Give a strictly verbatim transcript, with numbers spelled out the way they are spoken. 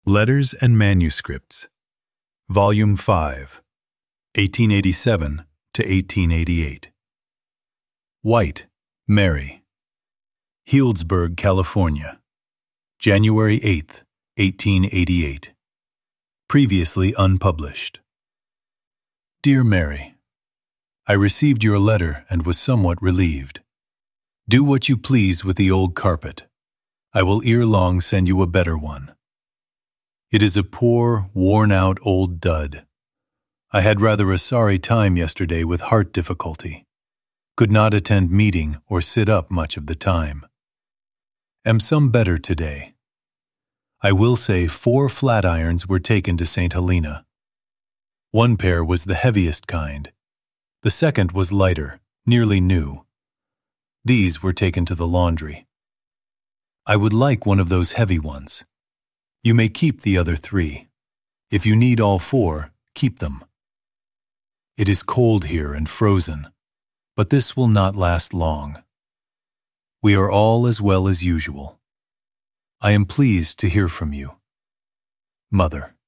Letters and Manuscripts, Volume five, eighteen eighty-seven to eighteen eighty-eight. White, Mary. Healdsburg, California, January eighth, eighteen eighty-eight. Previously unpublished. Dear Mary, I received your letter and was somewhat relieved. Do what you please with the old carpet. I will ere long send you a better one. It is a poor, worn-out old dud. I had rather a sorry time yesterday with heart difficulty. Could not attend meeting or sit up much of the time. Am some better today. I will say four flat irons were taken to Saint Helena. One pair was the heaviest kind. The second was lighter, nearly new. These were taken to the laundry. I would like one of those heavy ones. You may keep the other three. If you need all four, keep them. It is cold here and frozen, but this will not last long. We are all as well as usual. I am pleased to hear from you. Mother.